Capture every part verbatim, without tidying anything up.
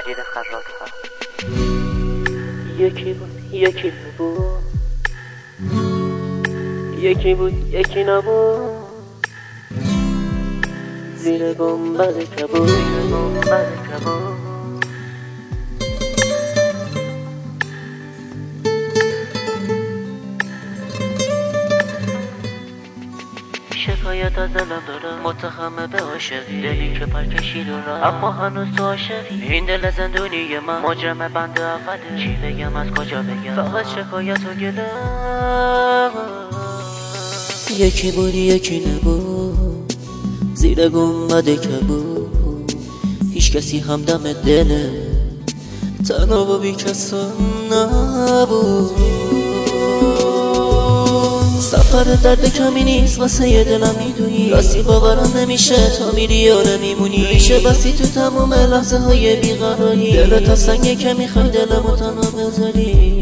مجید خراط‌ها. یکی بود یکی نبود، یکی بود یکی نبود، زیر گنبد کبود، زیر گنبد کبود. شکایت از دلم دارم، متخمه به عاشقی، دلی که پر کشید و رفت اما هنوز تو عاشقی. این دل زندونی من مجرم بند اوله، چی بگم از کجا بگم، فقط شکایت و گله. یکی بود یکی نبود، زیر گنبد کبود، هیچ کسی همدم دله، تنها و بی کسان نبود. سفر درد کمی نیست واسه یه دلم میدونی، راستی باورم نمیشه تا میری یا نمیمونی. میشه بسی تو تموم لحظه های بیقراری، دلت از سنگه که میخوای دلمو تنها بذاری.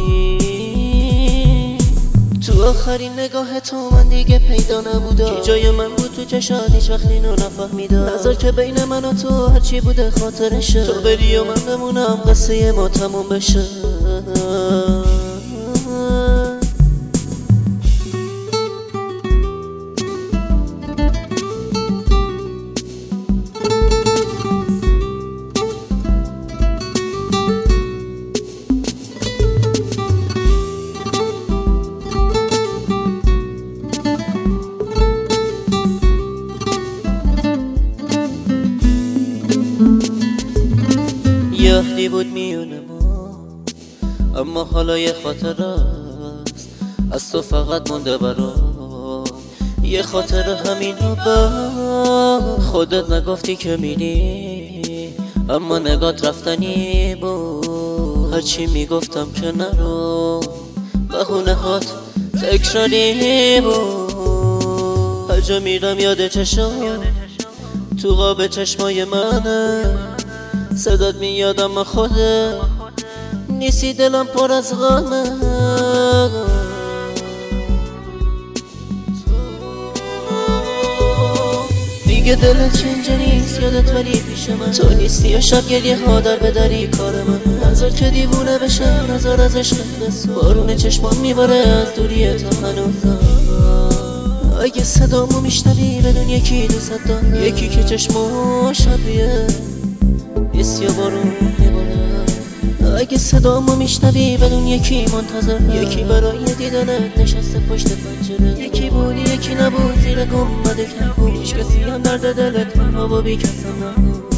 تو آخرین نگاه تو من دیگه پیدا نبودم، کی جای من بود تو چشات هیچ وقت اینو نفهمیدم. نظر که بین من و تو هرچی بوده خاطرشه، تو بری و من بمونم قصه ما تموم بشه. یه عهدی بود میون ما، اما حالا یه خاطر است از تو فقط مونده برام. یه خاطر همینو با خودت نگفتی که میری، اما نگات رفتنی بود. هرچی میگفتم که نرو، بهونه هات تکراری بود. هر جا میرم یاد چشم تو قاب چشمای منه، صدات میاد اما خودت نیستی، دلم پر از غمه. دیگه دلت چنجه نیست یادت ولی پیش من تو نیستی، یا شب گریه ها در بدری کار من. نظر که دیوونه بشه نظر از عشق بسو، بارون چشمان میباره از دوری تا هنوزم. اگه صدامو میشنوی بدون یکی دوست دارم، یکی که چشمو شبیه نیست یا بارون میباره. اگه صدامو میشنوی بدون یکی منتظر، یکی برای دیدنت نشسته پشت پنجره. یکی بودی یکی نبود، زیر گنبد کبود، هیچ کسی هم درد دلت تنها و بی کسم نبود.